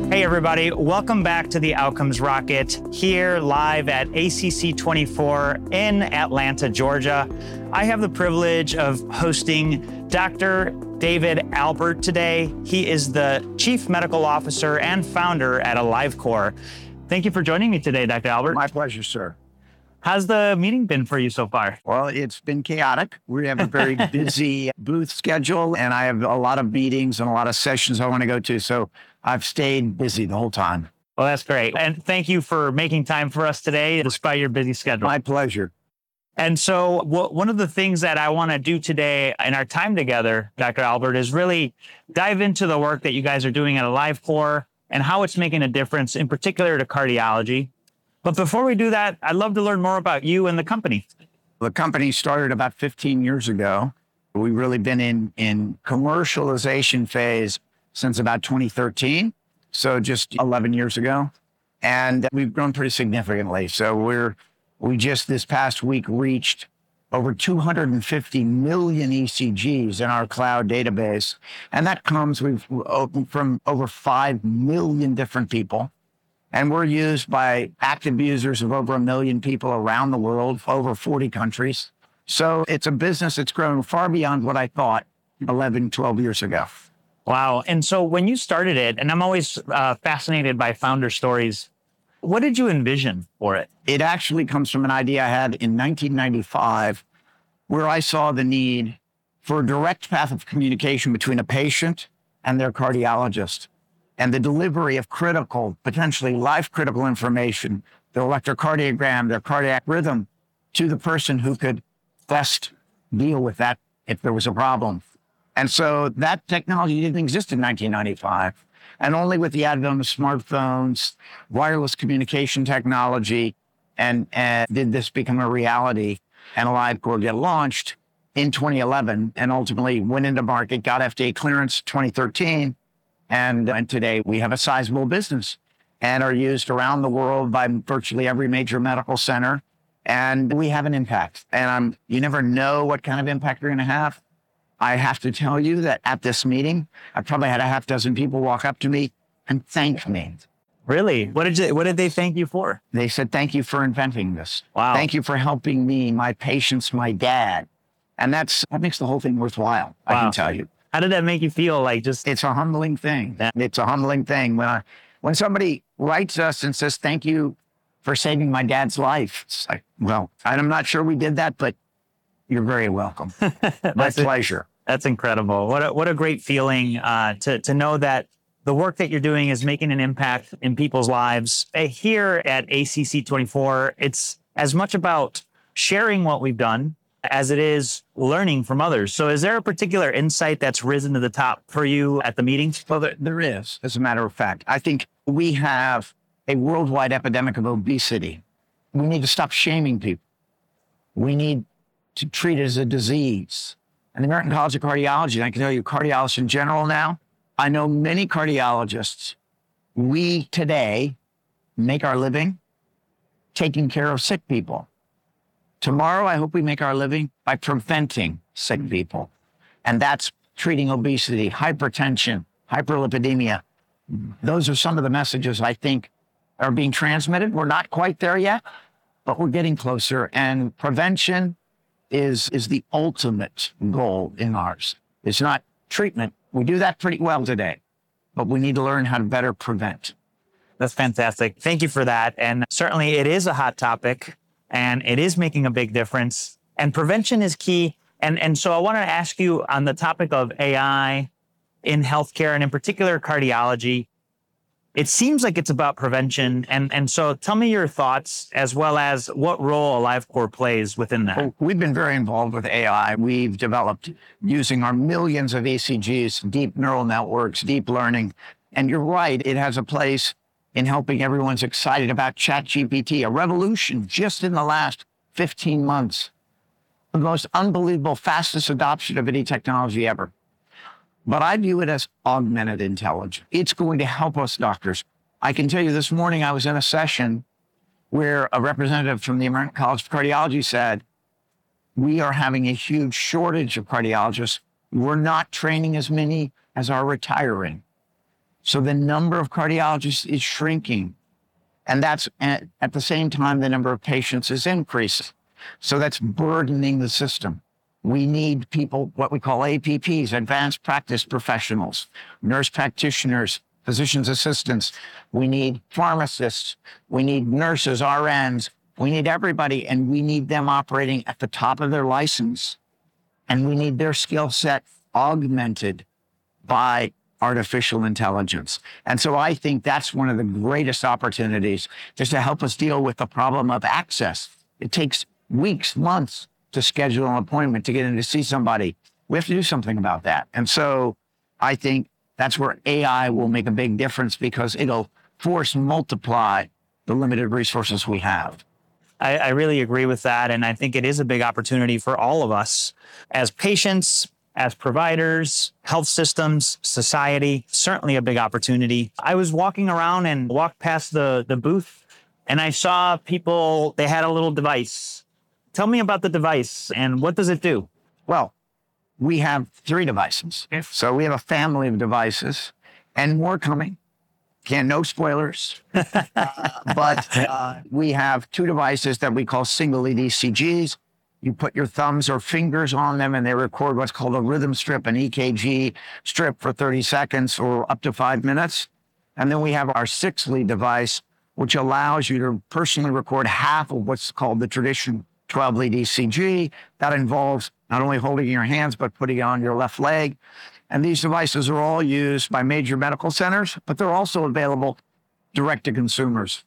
Hey everybody, welcome back to the Outcomes Rocket here live at ACC 24 in Atlanta, Georgia. I have the privilege of hosting Dr. David Albert today. He is the Chief Medical Officer and founder at AliveCor. Thank you for joining me today, Dr. Albert. My pleasure, sir. How's the meeting been for you so far? Well, it's been chaotic. We have a very busy booth schedule, and I have a lot of meetings and a lot of sessions I want to go to. So I've stayed busy the whole time. Well, that's great. And thank you for making time for us today, despite your busy schedule. My pleasure. And so one of the things that I want to do today in our time together, Dr. Albert, is really dive into the work that you guys are doing at AliveCor and how it's making a difference, in particular to cardiology. But before we do that, I'd love to learn more about you and the company. The company started about 15 years ago. We've really been in commercialization phase since about 2013, so just 11 years ago. And we've grown pretty significantly. So we just this past week reached over 250 million ECGs in our cloud database. And that comes from over 5 million different people. And we're used by active users of over 1 million people around the world, over 40 countries. So it's a business that's grown far beyond what I thought 11, 12 years ago. Wow. And so when you started it, and I'm always fascinated by founder stories, what did you envision for it? It actually comes from an idea I had in 1995, where I saw the need for a direct path of communication between a patient and their cardiologist, and the delivery of critical, potentially life-critical information, their electrocardiogram, their cardiac rhythm, to the person who could best deal with that if there was a problem. And so that technology didn't exist in 1995. And only with the advent of smartphones, wireless communication technology, and did this become a reality. And AliveCor get launched in 2011 and ultimately went into market, got FDA clearance 2013. And today we have a sizable business and are used around the world by virtually every major medical center. And we have an impact. And you never know what kind of impact you're going to have. I have to tell you that at this meeting, I probably had a half dozen people walk up to me and thank me. Really? What did they thank you for? They said, thank you for inventing this. Wow. Thank you for helping me, my patients, my dad. And that makes the whole thing worthwhile, wow. I can tell you. How did that make you feel? It's a humbling thing. It's a humbling thing. When somebody writes us and says, thank you for saving my dad's life, it's like, well, I'm not sure we did that, but you're very welcome. My pleasure. That's incredible. What a great feeling to know that the work that you're doing is making an impact in people's lives. Here at ACC 24, it's as much about sharing what we've done as it is learning from others. So is there a particular insight that's risen to the top for you at the meetings? Well, there is, as a matter of fact. I think we have a worldwide epidemic of obesity. We need to stop shaming people. We need to treat it as a disease. And the American College of Cardiology, and I can tell you cardiologists in general now, I know many cardiologists, we today make our living taking care of sick people. Tomorrow, I hope we make our living by preventing sick people. And that's treating obesity, hypertension, hyperlipidemia. Those are some of the messages I think are being transmitted. We're not quite there yet, but we're getting closer. And prevention is the ultimate goal in ours. It's not treatment. We do that pretty well today, but we need to learn how to better prevent. That's fantastic. Thank you for that. And certainly it is a hot topic. And it is making a big difference. And prevention is key. And so I want to ask you on the topic of AI in healthcare, and in particular cardiology. It seems like it's about prevention. And so tell me your thoughts, as well as what role AliveCor plays within that. Well, we've been very involved with AI. We've developed, using our millions of ECGs, deep neural networks, deep learning. And you're right, it has a place in helping everyone's excited about ChatGPT, a revolution just in the last 15 months. The most unbelievable, fastest adoption of any technology ever. But I view it as augmented intelligence. It's going to help us doctors. I can tell you this morning I was in a session where a representative from the American College of Cardiology said, we are having a huge shortage of cardiologists. We're not training as many as are retiring. So the number of cardiologists is shrinking. And that's at the same time, the number of patients is increasing. So that's burdening the system. We need people, what we call APPs, advanced practice professionals, nurse practitioners, physician's assistants. We need pharmacists. We need nurses, RNs. We need everybody, and we need them operating at the top of their license. And we need their skill set augmented by artificial intelligence. And so I think that's one of the greatest opportunities, just to help us deal with the problem of access. It takes weeks, months to schedule an appointment to get in to see somebody. We have to do something about that. And so I think that's where AI will make a big difference, because it'll force multiply the limited resources we have. I really agree with that. And I think it is a big opportunity for all of us as patients, as providers, health systems, society, certainly a big opportunity. I was walking around and walked past the booth, and I saw people, they had a little device. Tell me about the device and what does it do? Well, we have 3 devices. So we have a family of devices, and more coming. No spoilers. But we have 2 devices that we call single lead ECGs. You put your thumbs or fingers on them, and they record what's called a rhythm strip, an EKG strip, for 30 seconds or up to 5 minutes. And then we have our 6-lead device, which allows you to personally record half of what's called the traditional 12-lead ECG. That involves not only holding your hands, but putting it on your left leg. And these devices are all used by major medical centers, but they're also available direct to consumers.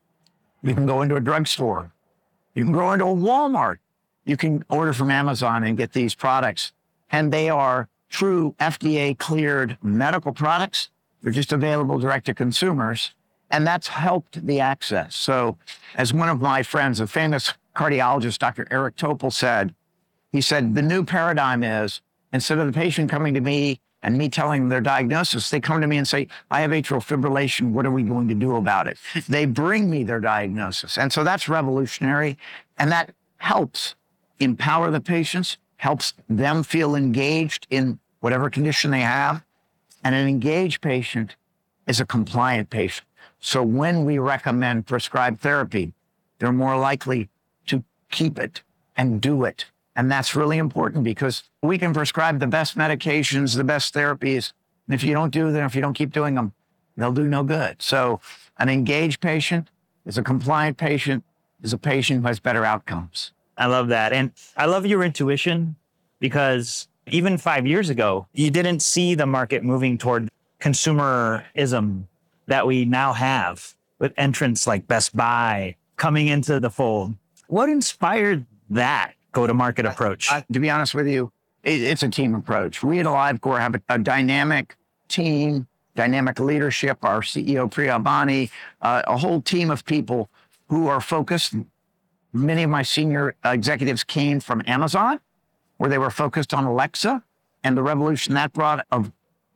You can go into a drugstore. You can go into a Walmart. You can order from Amazon and get these products. And they are true FDA-cleared medical products. They're just available direct to consumers. And that's helped the access. So as one of my friends, a famous cardiologist, Dr. Eric Topol, said, he said, the new paradigm is, instead of the patient coming to me and me telling them their diagnosis, they come to me and say, I have atrial fibrillation. What are we going to do about it? They bring me their diagnosis. And so that's revolutionary. And that helps empower the patients, helps them feel engaged in whatever condition they have. And an engaged patient is a compliant patient. So when we recommend prescribed therapy, they're more likely to keep it and do it. And that's really important, because we can prescribe the best medications, the best therapies. And if you don't do them, if you don't keep doing them, they'll do no good. So an engaged patient is a compliant patient, is a patient who has better outcomes. I love that. And I love your intuition, because even 5 years ago, you didn't see the market moving toward consumerism that we now have, with entrants like Best Buy coming into the fold. What inspired that go-to-market approach? To be honest with you, it's a team approach. We at AliveCor have a dynamic team, dynamic leadership, our CEO, Priya Bani, a whole team of people who are focused. Many of my senior executives came from Amazon, where they were focused on Alexa and the revolution that brought of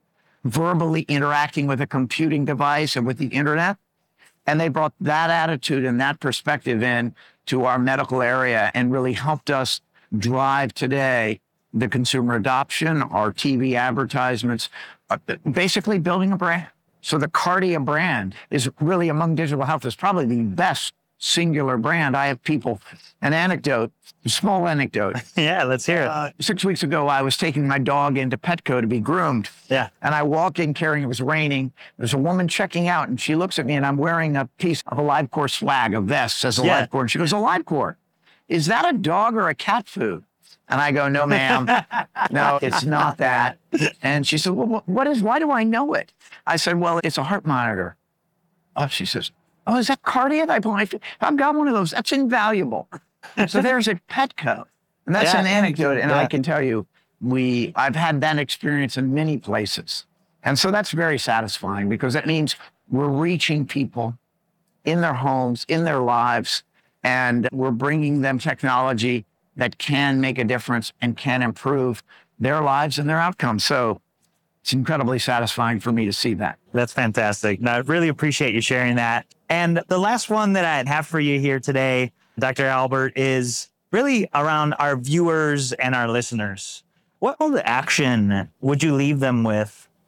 verbally interacting with a computing device and with the internet. And they brought that attitude and that perspective in to our medical area and really helped us drive today the consumer adoption, our TV advertisements, basically building a brand. So the Kardia brand is really, among digital health, is probably the best singular brand. I have people, an anecdote, a small anecdote. Yeah, let's hear it. 6 weeks ago, I was taking my dog into Petco to be groomed. Yeah. And I walk in carrying, it was raining. There's a woman checking out, and she looks at me, and I'm wearing a piece of AliveCor swag, a vest says AliveCor. And she goes, AliveCor, is that a dog or a cat food? And I go, no, ma'am. No, it's not that. And she said, well, why do I know it? I said, well, it's a heart monitor. Oh, she says, oh, is that Kardia? I've got one of those. That's invaluable. So there's a Petco. And that's an anecdote. And I can tell you, I've had that experience in many places. And so that's very satisfying, because that means we're reaching people in their homes, in their lives, and we're bringing them technology that can make a difference and can improve their lives and their outcomes. So it's incredibly satisfying for me to see that. That's fantastic. No, I really appreciate you sharing that. And the last one that I'd have for you here today, Dr. Albert, is really around our viewers and our listeners. What call to action would you leave them with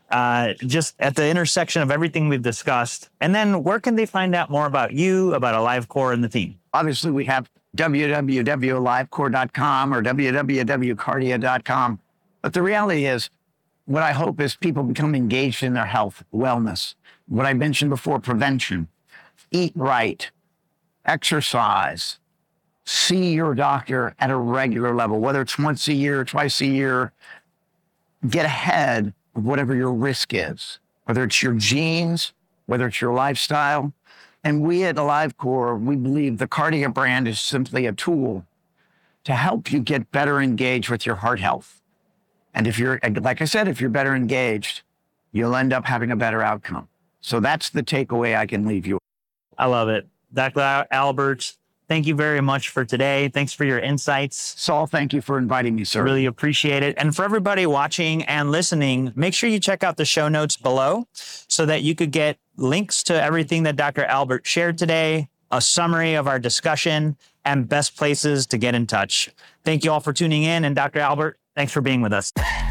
just at the intersection of everything we've discussed. And then where can they find out more about you, about AliveCor and the team? Obviously, we have www.alivecor.com or www.cardia.com. But the reality is, what I hope is people become engaged in their health, wellness. What I mentioned before, prevention. Eat right, exercise, see your doctor at a regular level, whether it's once a year, twice a year. Get ahead of whatever your risk is, whether it's your genes, whether it's your lifestyle. And we at AliveCor, we believe the Cardia brand is simply a tool to help you get better engaged with your heart health. And if you're, like I said, if you're better engaged, you'll end up having a better outcome. So that's the takeaway I can leave you. I love it. Dr. Albert, thank you very much for today. Thanks for your insights. Saul, thank you for inviting me, sir. Really appreciate it. And for everybody watching and listening, make sure you check out the show notes below so that you could get links to everything that Dr. Albert shared today, a summary of our discussion, and best places to get in touch. Thank you all for tuning in. And Dr. Albert, thanks for being with us.